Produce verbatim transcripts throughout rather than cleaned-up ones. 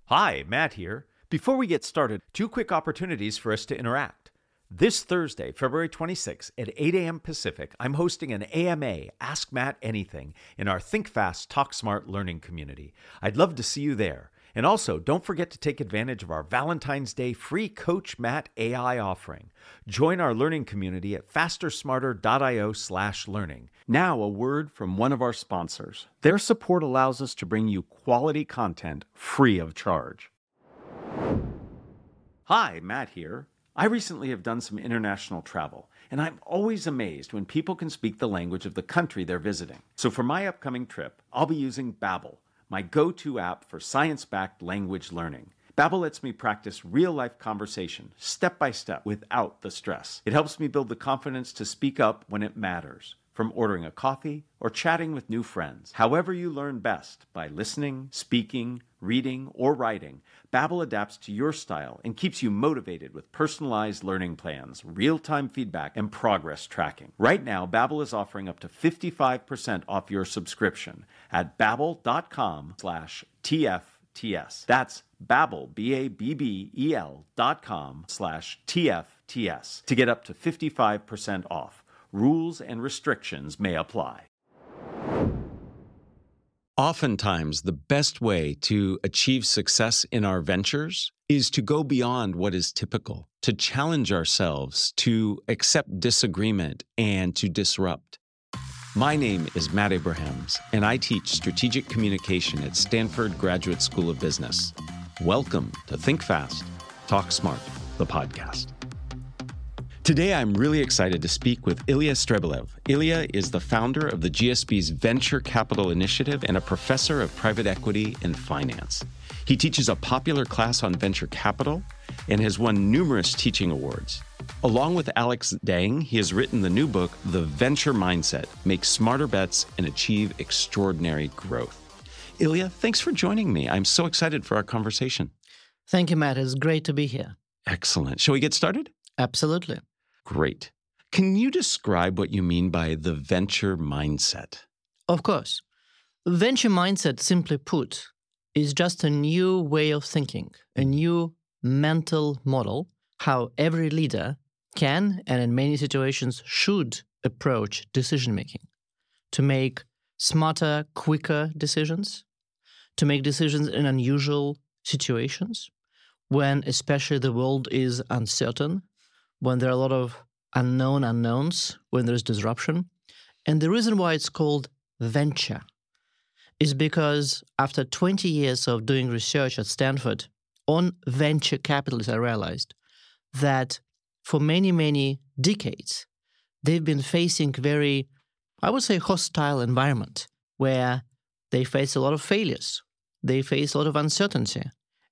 Hi, Matt here. Before we get started, two quick opportunities for us to interact. This Thursday, February twenty-sixth at eight a.m. Pacific, I'm hosting an A M A, Ask Matt Anything, in our Think Fast, Talk Smart learning community. I'd love to see you there. And also, don't forget to take advantage of our Valentine's Day free Coach Matt A I offering. Join our learning community at fastersmarter.io slash learning. Now, a word from one of our sponsors. Their support allows us to bring you quality content free of charge. Hi, Matt here. I recently have done some international travel, and I'm always amazed when people can speak the language of the country they're visiting. So for my upcoming trip, I'll be using Babbel, my go-to app for science-backed language learning. Babbel lets me practice real-life conversation, step-by-step, without the stress. It helps me build the confidence to speak up when it matters, from ordering a coffee or chatting with new friends. However you learn best, by listening, speaking, reading, or writing, Babbel adapts to your style and keeps you motivated with personalized learning plans, real-time feedback, and progress tracking. Right now, Babbel is offering up to fifty-five percent off your subscription at babbel.com slash TFTS. That's Babbel, B A B B E L dot com slash TFTS to get up to fifty-five percent off. Rules and restrictions may apply. Oftentimes, the best way to achieve success in our ventures is to go beyond what is typical, to challenge ourselves, to accept disagreement, and to disrupt. My name is Matt Abrahams, and I teach strategic communication at Stanford Graduate School of Business. Welcome to Think Fast, Talk Smart, the podcast. Today, I'm really excited to speak with Ilya Strebelev. Ilya is the founder of the G S B's Venture Capital Initiative and a professor of private equity and finance. He teaches a popular class on venture capital and has won numerous teaching awards. Along with Alex Dang, he has written the new book, The Venture Mindset, Make Smarter Bets and Achieve Extraordinary Growth. Ilya, thanks for joining me. I'm so excited for our conversation. Thank you, Matt. It's great to be here. Excellent. Shall we get started? Absolutely. Great. Can you describe what you mean by the venture mindset? Of course. Venture mindset, simply put, is just a new way of thinking, a new mental model, how every leader can, and in many situations should, approach decision-making, to make smarter, quicker decisions, to make decisions in unusual situations, when especially the world is uncertain, when there are a lot of unknown unknowns, when there's disruption. And the reason why it's called venture is because after twenty years of doing research at Stanford on venture capitalists, I realized that for many, many decades, they've been facing very, I would say, hostile environment where they face a lot of failures. They face a lot of uncertainty.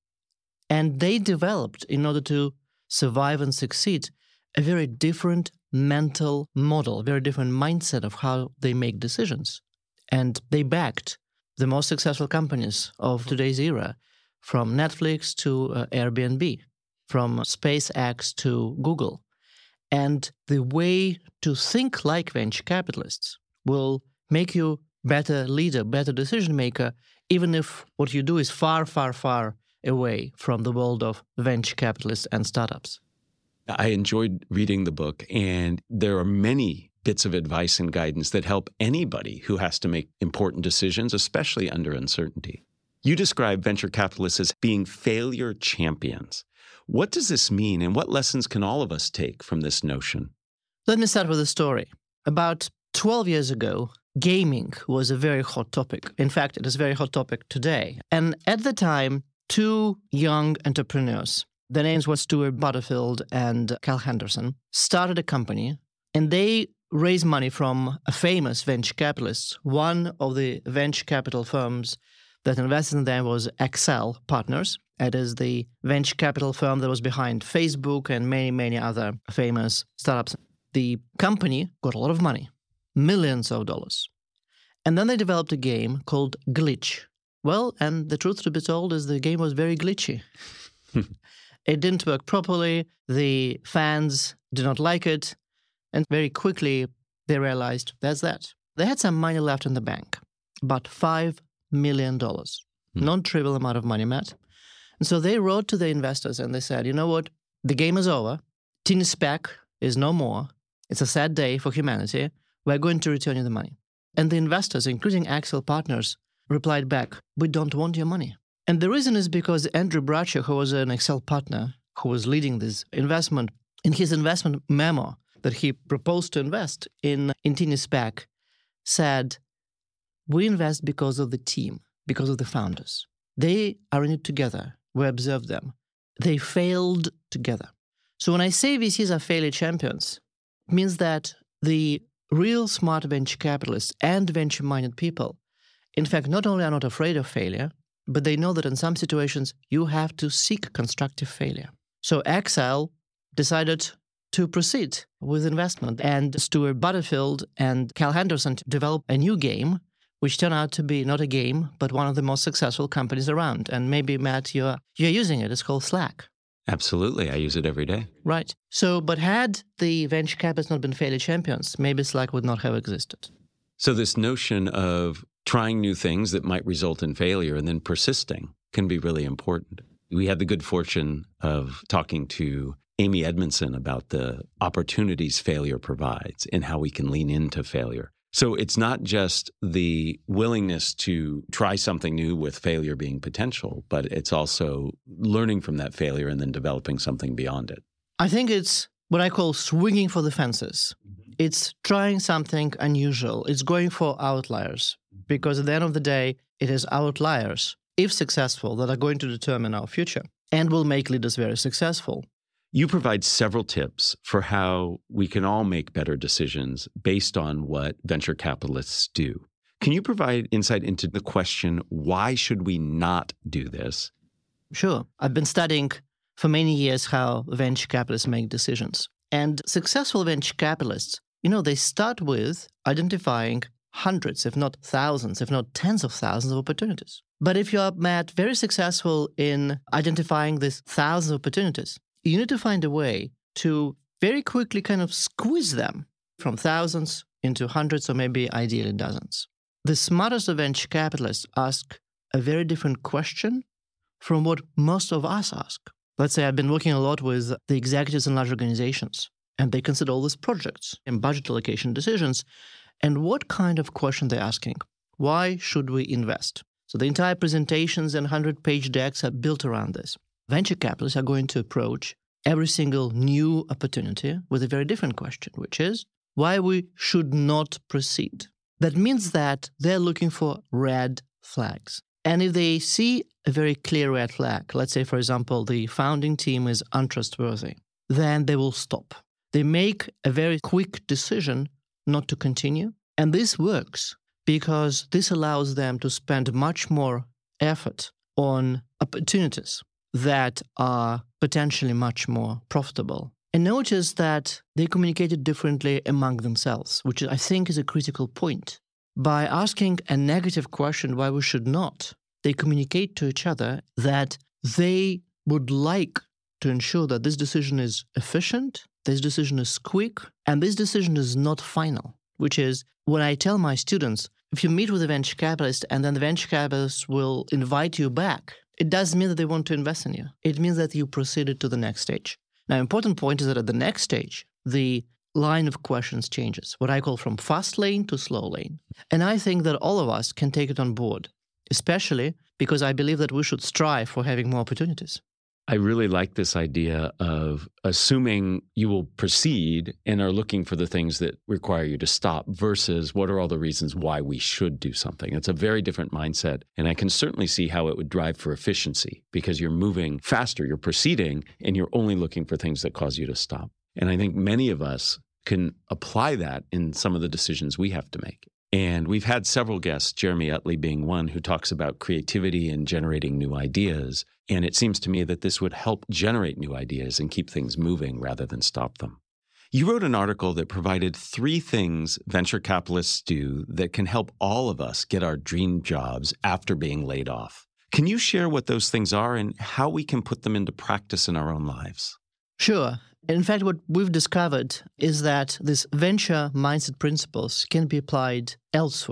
And they developed, in order to survive and succeed, a very different mental model, a very different mindset of how they make decisions. And they backed the most successful companies of today's era, from Netflix to uh, Airbnb, from SpaceX to Google. And the way to think like venture capitalists will make you better leader, better decision maker, even if what you do is far, far, far away from the world of venture capitalists and startups. I enjoyed reading the book, and there are many bits of advice and guidance that help anybody who has to make important decisions, especially under uncertainty. You describe venture capitalists as being failure champions. What does this mean, and what lessons can all of us take from this notion? Let me start with a story. About twelve years ago, gaming was a very hot topic. In fact, it is a very hot topic today. And at the time, two young entrepreneurs, their names were Stuart Butterfield and Cal Henderson, started a company, and they raised money from a famous venture capitalist. One of the venture capital firms that invested in them was Accel Partners. It is the venture capital firm that was behind Facebook and many, many other famous startups. The company got a lot of money, millions of dollars. And then they developed a game called Glitch. Well, and the truth to be told is the game was very glitchy. It didn't work properly. The fans did not like it. And very quickly, they realized that's that. They had some money left in the bank, about five million dollars. Mm. Non-trivial amount of money, Matt. And so they wrote to the investors and they said, you know what? The game is over. Teeny Speck is no more. It's a sad day for humanity. We're going to return you the money. And the investors, including Accel Partners, replied back, we don't want your money. And the reason is because Andrew Bradshaw, who was an Accel partner, who was leading this investment, in his investment memo that he proposed to invest in, in Teeny Speck, said, we invest because of the team, because of the founders. They are in it together. We observe them. They failed together. So when I say V Cs are failure champions, it means that the real smart venture capitalists and venture-minded people, in fact, not only are not afraid of failure, but they know that in some situations you have to seek constructive failure. So Accel decided to proceed with investment, and Stuart Butterfield and Cal Henderson developed a new game, which turned out to be not a game, but one of the most successful companies around. And maybe, Matt, you're, you're using it. It's called Slack. Absolutely. I use it every day. Right. So, but had the venture capitalists not been failure champions, maybe Slack would not have existed. So this notion of trying new things that might result in failure and then persisting can be really important. We had the good fortune of talking to Amy Edmondson about the opportunities failure provides and how we can lean into failure. So it's not just the willingness to try something new with failure being potential, but it's also learning from that failure and then developing something beyond it. I think it's what I call swinging for the fences. Mm-hmm. It's trying something unusual. It's going for outliers, because at the end of the day, it is outliers, if successful, that are going to determine our future and will make leaders very successful. You provide several tips for how we can all make better decisions based on what venture capitalists do. Can you provide insight into the question, why should we not do this? Sure. I've been studying for many years how venture capitalists make decisions. And successful venture capitalists, you know, they start with identifying hundreds, if not thousands, if not tens of thousands of opportunities. But if you are, Matt, very successful in identifying these thousands of opportunities, you need to find a way to very quickly kind of squeeze them from thousands into hundreds or maybe ideally dozens. The smartest of venture capitalists ask a very different question from what most of us ask. Let's say I've been working a lot with the executives in large organizations, and they consider all these projects and budget allocation decisions. And what kind of question they're asking? Why should we invest? So the entire presentations and hundred-page decks are built around this. Venture capitalists are going to approach every single new opportunity with a very different question, which is why we should not proceed. That means that they're looking for red flags. And if they see a very clear red flag, let's say, for example, the founding team is untrustworthy, then they will stop. They make a very quick decision not to continue. And this works because this allows them to spend much more effort on opportunities that are potentially much more profitable. And notice that they communicated differently among themselves, which I think is a critical point. By asking a negative question why we should not, they communicate to each other that they would like to ensure that this decision is efficient, this decision is quick, and this decision is not final, which is when I tell my students, if you meet with a venture capitalist and then the venture capitalist will invite you back, it doesn't mean that they want to invest in you. It means that you proceeded to the next stage. Now, important point is that at the next stage, the line of questions changes, what I call from fast lane to slow lane. And I think that all of us can take it on board, especially because I believe that we should strive for having more opportunities. I really like this idea of assuming you will proceed and are looking for the things that require you to stop versus what are all the reasons why we should do something. It's a very different mindset. And I can certainly see how it would drive for efficiency because you're moving faster, you're proceeding, and you're only looking for things that cause you to stop. And I think many of us can apply that in some of the decisions we have to make. And we've had several guests, Jeremy Utley being one, who talks about creativity and generating new ideas. And it seems to me that this would help generate new ideas and keep things moving rather than stop them. You wrote an article that provided three things venture capitalists do that can help all of us get our dream jobs after being laid off. Can you share what those things are and how we can put them into practice in our own lives? Sure. In fact, what we've discovered is that these venture mindset principles can be applied elsewhere.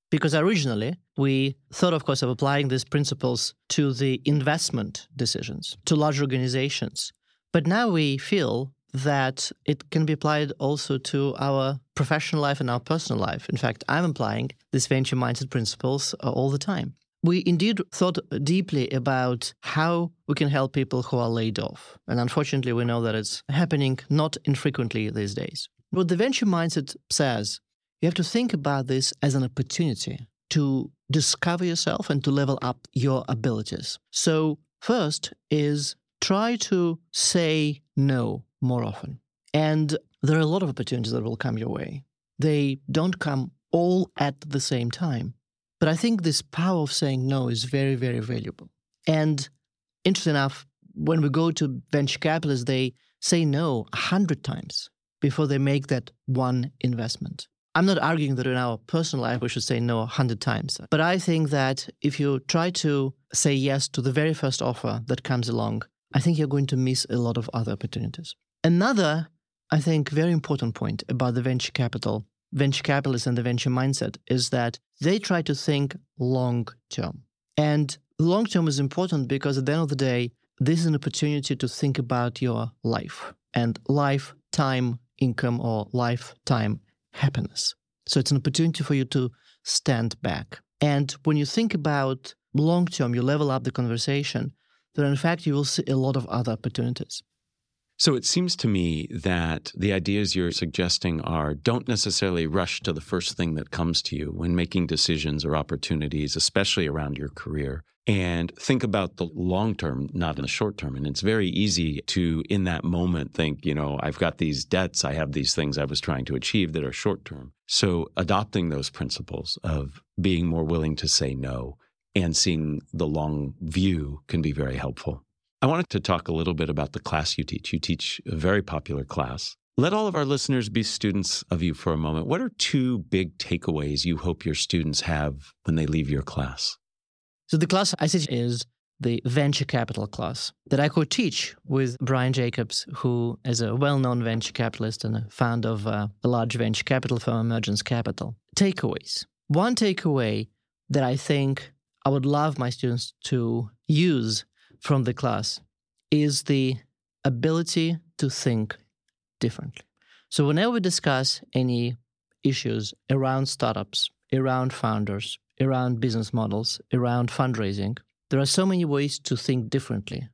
Because originally, we thought, of course, of applying these principles to the investment decisions, to large organizations. But now we feel that it can be applied also to our professional life and our personal life. In fact, I'm applying these venture mindset principles uh, all the time. We indeed thought deeply about how we can help people who are laid off. And unfortunately, we know that it's happening not infrequently these days. What the venture mindset says, you have to think about this as an opportunity to discover yourself and to level up your abilities. So first is try to say no more often. And there are a lot of opportunities that will come your way. They don't come all at the same time. But I think this power of saying no is very, very valuable. And interesting enough, when we go to venture capitalists, they say no a hundred times before they make that one investment. I'm not arguing that in our personal life we should say no a hundred times. But I think that if you try to say yes to the very first offer that comes along, I think you're going to miss a lot of other opportunities. Another, I think, very important point about the venture capital, venture capitalists and the venture mindset is that they try to think long term. And long term is important because at the end of the day, this is an opportunity to think about your life and lifetime income or lifetime happiness. So it's an opportunity for you to stand back. And when you think about long term, you level up the conversation, then in fact you will see a lot of other opportunities. So it seems to me that the ideas you're suggesting are don't necessarily rush to the first thing that comes to you when making decisions or opportunities, especially around your career, and think about the long term, not in the short term. And it's very easy to, in that moment, think, you know, I've got these debts, I have these things I was trying to achieve that are short term. So adopting those principles of being more willing to say no and seeing the long view can be very helpful. I wanted to talk a little bit about the class you teach. You teach a very popular class. Let all of our listeners be students of you for a moment. What are two big takeaways you hope your students have when they leave your class? So the class I teach is the venture capital class that I co-teach with Brian Jacobs, who is a well-known venture capitalist and a founder of uh, a large venture capital firm, Emergence Capital. Takeaways. One takeaway that I think I would love my students to use from the class is the ability to think differently. So whenever we discuss any issues around startups, around founders, around business models, around fundraising, there are so many ways to think differently,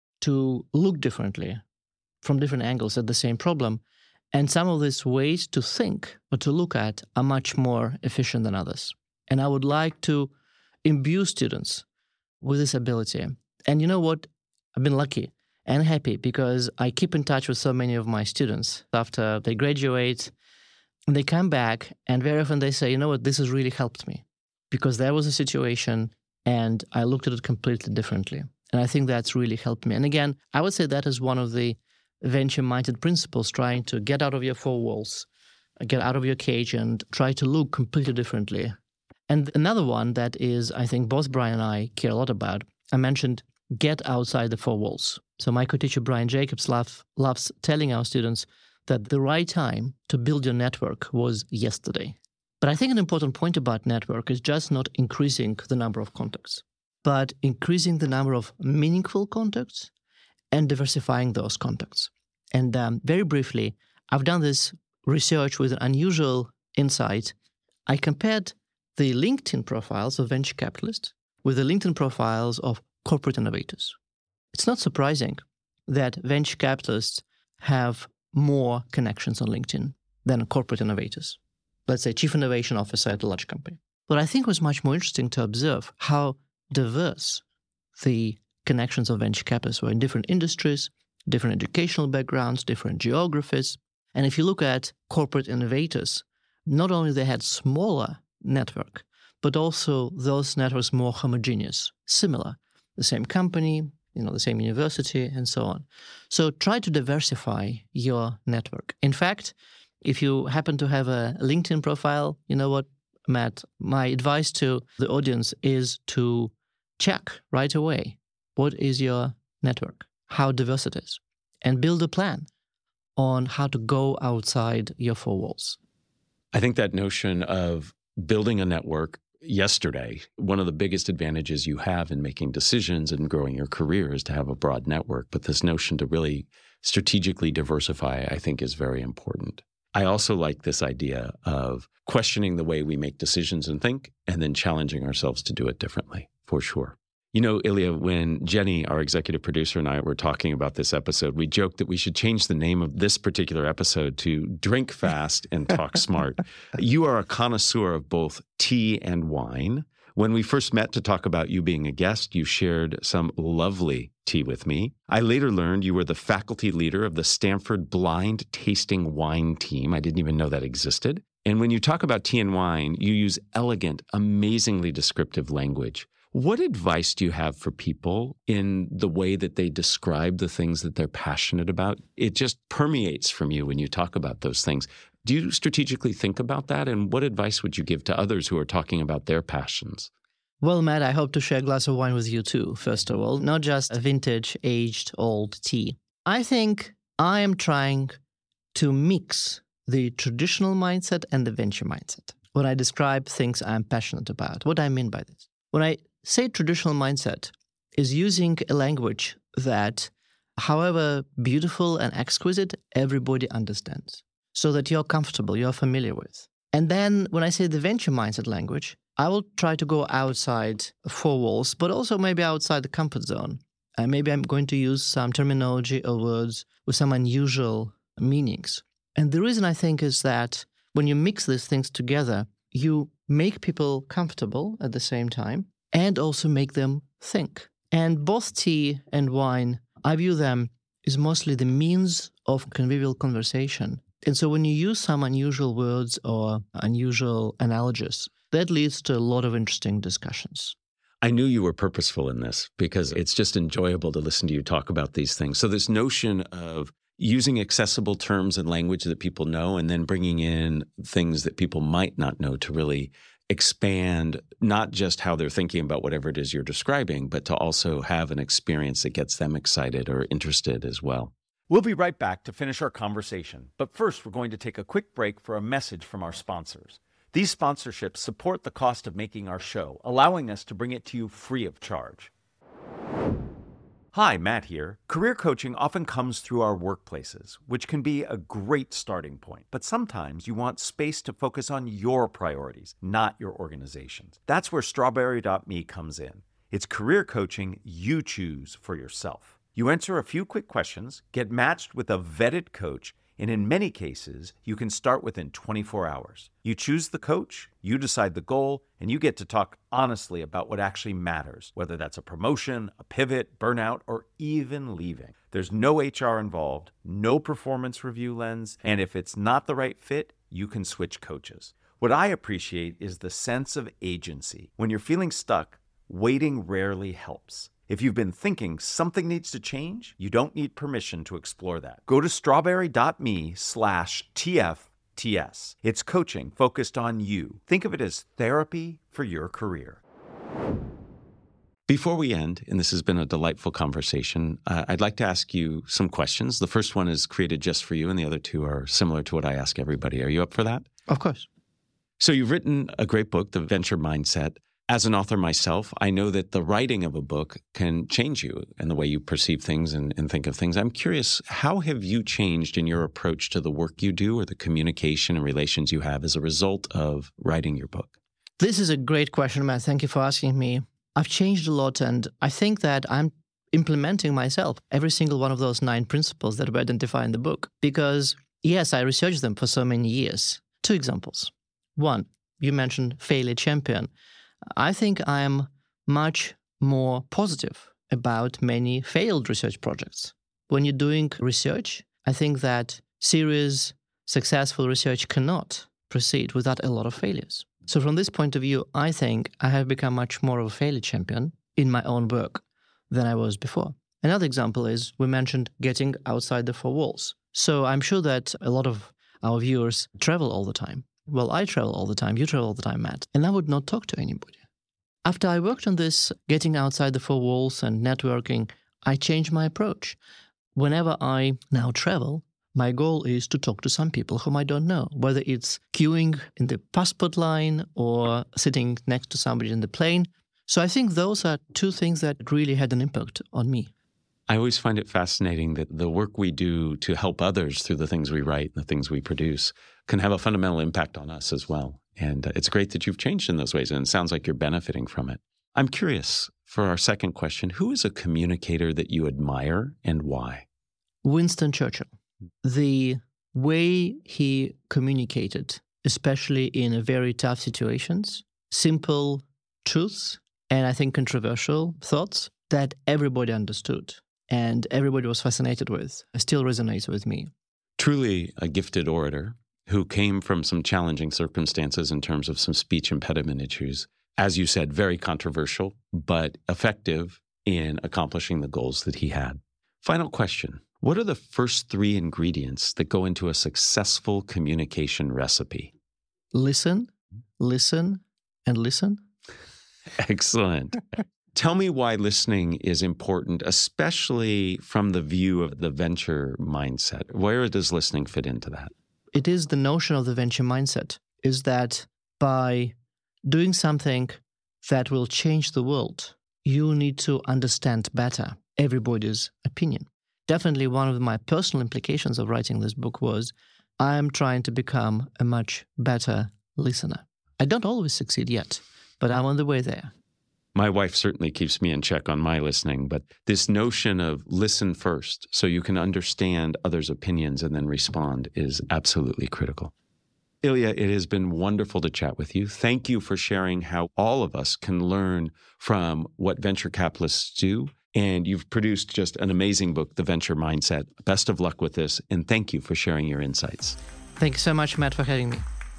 to look differently from different angles at the same problem. And some of these ways to think or to look at are much more efficient than others. And I would like to imbue students with this ability. And you know what? I've been lucky and happy because I keep in touch with so many of my students after they graduate. And they come back and very often they say, you know what, this has really helped me because there was a situation and I looked at it completely differently. And I think that's really helped me. And again, I would say that is one of the venture-minded principles, trying to get out of your four walls, get out of your cage and try to look completely differently. And another one that is, I think both Brian and I care a lot about, I mentioned get outside the four walls. So my co-teacher Brian Jacobs love, loves telling our students that the right time to build your network was yesterday. But I think an important point about network is just not increasing the number of contacts, but increasing the number of meaningful contacts and diversifying those contacts. And um, very briefly, I've done this research with an unusual insight. I compared the LinkedIn profiles of venture capitalists with the LinkedIn profiles of corporate innovators. It's not surprising that venture capitalists have more connections on LinkedIn than corporate innovators. Let's say chief innovation officer at a large company. But I think it was much more interesting to observe how diverse the connections of venture capitalists were in different industries, different educational backgrounds, different geographies. And if you look at corporate innovators, not only they had smaller network, but also those networks more homogeneous, similar, the same company, you know, the same university, and so on. So try to diversify your network. In fact, if you happen to have a LinkedIn profile, you know what, Matt, my advice to the audience is to check right away what is your network, how diverse it is, and build a plan on how to go outside your four walls. I think that notion of building a network yesterday, one of the biggest advantages you have in making decisions and growing your career is to have a broad network. But this notion to really strategically diversify, I think, is very important. I also like this idea of questioning the way we make decisions and think, and then challenging ourselves to do it differently, for sure. You know, Ilya, when Jenny, our executive producer, and I were talking about this episode, we joked that we should change the name of this particular episode to Drink Fast and Talk Smart. You are a connoisseur of both tea and wine. When we first met to talk about you being a guest, you shared some lovely tea with me. I later learned you were the faculty leader of the Stanford Blind Tasting Wine Team. I didn't even know that existed. And when you talk about tea and wine, you use elegant, amazingly descriptive language. What advice do you have for people in the way that they describe the things that they're passionate about? It just permeates from you when you talk about those things. Do you strategically think about that? And what advice would you give to others who are talking about their passions? Well, Matt, I hope to share a glass of wine with you too, first of all, not just a vintage, aged, old tea. I think I am trying to mix the traditional mindset and the venture mindset when I describe things I'm passionate about. What do I mean by this? When I say traditional mindset is using a language that, however beautiful and exquisite, everybody understands, so that you're comfortable, you're familiar with. And then when I say the venture mindset language, I will try to go outside four walls, but also maybe outside the comfort zone. And maybe I'm going to use some terminology or words with some unusual meanings. And the reason I think is that when you mix these things together, you make people comfortable at the same time, and also make them think. And both tea and wine, I view them as mostly the means of convivial conversation. And so when you use some unusual words or unusual analogies, that leads to a lot of interesting discussions. I knew you were purposeful in this because it's just enjoyable to listen to you talk about these things. So this notion of using accessible terms and language that people know, and then bringing in things that people might not know to really expand not just how they're thinking about whatever it is you're describing, but to also have an experience that gets them excited or interested as well. We'll be right back to finish our conversation, but first we're going to take a quick break for a message from our sponsors. These sponsorships support the cost of making our show, allowing us to bring it to you free of charge. Hi, Matt here. Career coaching often comes through our workplaces, which can be a great starting point. But sometimes you want space to focus on your priorities, not your organization's. That's where Strawberry dot me comes in. It's career coaching you choose for yourself. You answer a few quick questions, get matched with a vetted coach, and in many cases, you can start within twenty-four hours. You choose the coach, you decide the goal, and you get to talk honestly about what actually matters, whether that's a promotion, a pivot, burnout, or even leaving. There's no H R involved, no performance review lens, and if it's not the right fit, you can switch coaches. What I appreciate is the sense of agency. When you're feeling stuck, waiting rarely helps. If you've been thinking something needs to change, you don't need permission to explore that. Go to strawberry dot me slash T F T S. It's coaching focused on you. Think of it as therapy for your career. Before we end, and this has been a delightful conversation, uh, I'd like to ask you some questions. The first one is created just for you, and the other two are similar to what I ask everybody. Are you up for that? Of course. So you've written a great book, The Venture Mindset. As an author myself, I know that the writing of a book can change you and the way you perceive things and, and think of things. I'm curious, how have you changed in your approach to the work you do or the communication and relations you have as a result of writing your book? This is a great question, Matt. Thank you for asking me. I've changed a lot, and I think that I'm implementing myself every single one of those nine principles that we identify in the book. Because, yes, I researched them for so many years. Two examples. One, you mentioned failure champion. I think I am much more positive about many failed research projects. When you're doing research, I think that serious, successful research cannot proceed without a lot of failures. So from this point of view, I think I have become much more of a failure champion in my own work than I was before. Another example is we mentioned getting outside the four walls. So I'm sure that a lot of our viewers travel all the time. Well, I travel all the time, you travel all the time, Matt, and I would not talk to anybody. After I worked on this, getting outside the four walls and networking, I changed my approach. Whenever I now travel, My goal is to talk to some people whom I don't know, whether it's queuing in the passport line or sitting next to somebody in the plane. So I think those are two things that really had an impact on me. I always find it fascinating that the work we do to help others through the things we write and the things we produce can have a fundamental impact on us as well. And it's great that you've changed in those ways, and it sounds like you're benefiting from it. I'm curious, for our second question, who is a communicator that you admire and why? Winston Churchill. The way he communicated, especially in very tough situations, simple truths, and I think controversial thoughts that everybody understood and everybody was fascinated with, still resonates with me. Truly a gifted orator who came from some challenging circumstances in terms of some speech impediment issues. As you said, very controversial, but effective in accomplishing the goals that he had. Final question. What are the first three ingredients that go into a successful communication recipe? Listen, listen, and listen. Excellent. Tell me why listening is important, especially from the view of the venture mindset. Where does listening fit into that? It is the notion of the venture mindset, is that by doing something that will change the world, you need to understand better everybody's opinion. Definitely one of my personal implications of writing this book was I'm trying to become a much better listener. I don't always succeed yet, but I'm on the way there. My wife certainly keeps me in check on my listening, but this notion of listen first so you can understand others' opinions and then respond is absolutely critical. Ilya, it has been wonderful to chat with you. Thank you for sharing how all of us can learn from what venture capitalists do. And you've produced just an amazing book, The Venture Mindset. Best of luck with this, and thank you for sharing your insights. Thank you so much, Matt, for having me.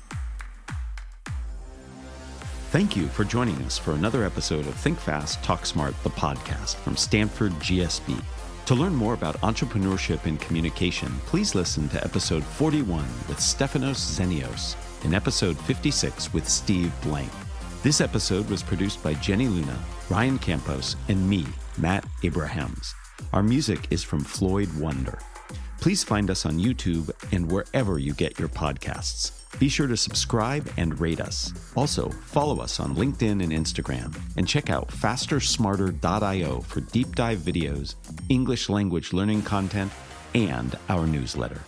Thank you for joining us for another episode of Think Fast, Talk Smart, the podcast from Stanford G S B. To learn more about entrepreneurship and communication, please listen to episode forty-one with Stefanos Zenios and episode fifty-six with Steve Blank. This episode was produced by Jenny Luna, Ryan Campos, and me, Matt Abrahams. Our music is from Floyd Wonder. Please find us on YouTube and wherever you get your podcasts. Be sure to subscribe and rate us. Also, follow us on LinkedIn and Instagram, and check out faster smarter dot io for deep dive videos, English language learning content, and our newsletter.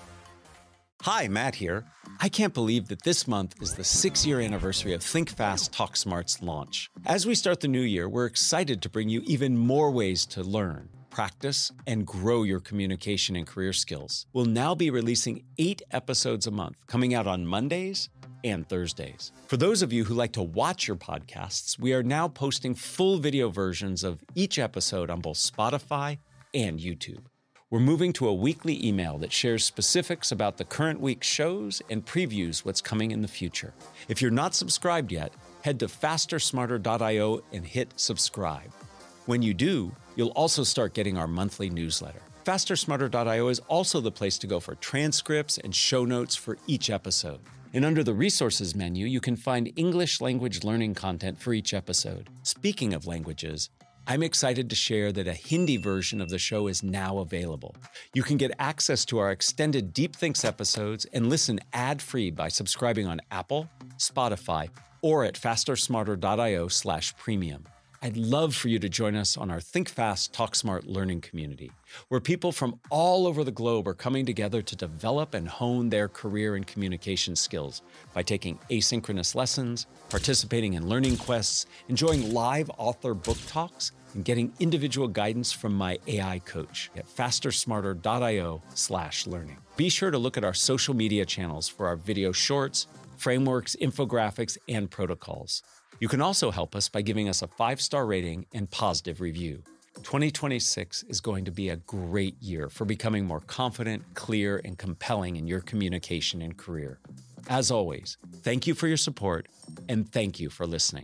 Hi, Matt here. I can't believe that this month is the six-year anniversary of Think Fast, Talk Smart's launch. As we start the new year, we're excited to bring you even more ways to learn, practice, and grow your communication and career skills. We'll now be releasing eight episodes a month, coming out on Mondays and Thursdays. For those of you who like to watch your podcasts, we are now posting full video versions of each episode on both Spotify and YouTube. We're moving to a weekly email that shares specifics about the current week's shows and previews what's coming in the future. If you're not subscribed yet, head to faster smarter dot io and hit subscribe. When you do, you'll also start getting our monthly newsletter. faster smarter dot io is also the place to go for transcripts and show notes for each episode. And under the resources menu, you can find English language learning content for each episode. Speaking of languages, I'm excited to share that a Hindi version of the show is now available. You can get access to our extended Deep Thinks episodes and listen ad-free by subscribing on Apple, Spotify, or at faster smarter dot io slash premium. I'd love for you to join us on our Think Fast, Talk Smart learning community, where people from all over the globe are coming together to develop and hone their career and communication skills by taking asynchronous lessons, participating in learning quests, enjoying live author book talks, and getting individual guidance from my A I coach at faster smarter dot io slash learning. Be sure to look at our social media channels for our video shorts, frameworks, infographics, and protocols. You can also help us by giving us a five-star rating and positive review. twenty twenty-six is going to be a great year for becoming more confident, clear, and compelling in your communication and career. As always, thank you for your support, and thank you for listening.